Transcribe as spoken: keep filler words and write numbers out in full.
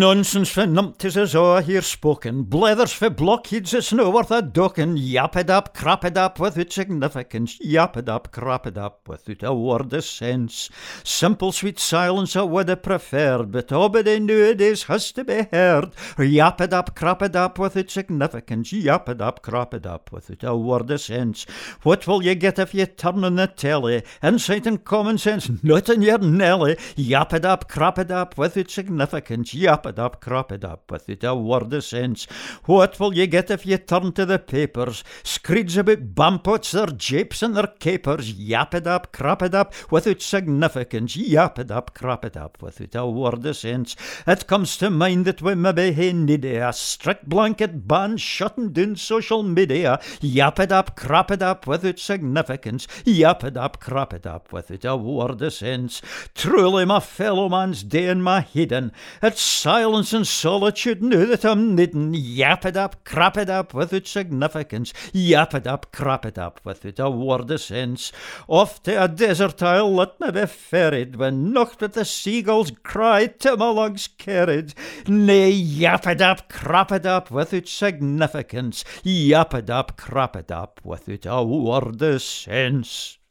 Nonsense for numpties is o'er here spoken, blethers for blockheads it's no worth a ducking, yap it up, crap it up without significance, yap it up, crap it up without a word of sense. Simple sweet silence I would have preferred, but nobody nowadays has to be heard. Yap it up, crap it up without significance, yap it up, crap it up without a word of sense. What will you get if you turn on the telly? Insight and common sense, not in your Nelly. Yap it up, crap it up without significance, yap it up, crap it up without a word of sense. What will you get if you turn to the papers? Screeds about bampots, their japes and their capers. Yap it up, crap it up without significance, yap it up, crap it up without a word of sense. It comes to mind that we maybe hae need a strict blanket ban shutting down social media. Yap it up, crap it up without significance, yap it up, crap it up without a word of sense. Truly my fellow man's day in my headin', it's silence and solitude now that I'm needin'. Yap it up, crap it up without significance, yap it up, crap it up without a word of sense. Off to a desert isle let me be ferried, when nocht but the seagulls cry to my lugs carried. Nay, yap it up, crap it up without significance, yap it up, crap it up without a word of sense.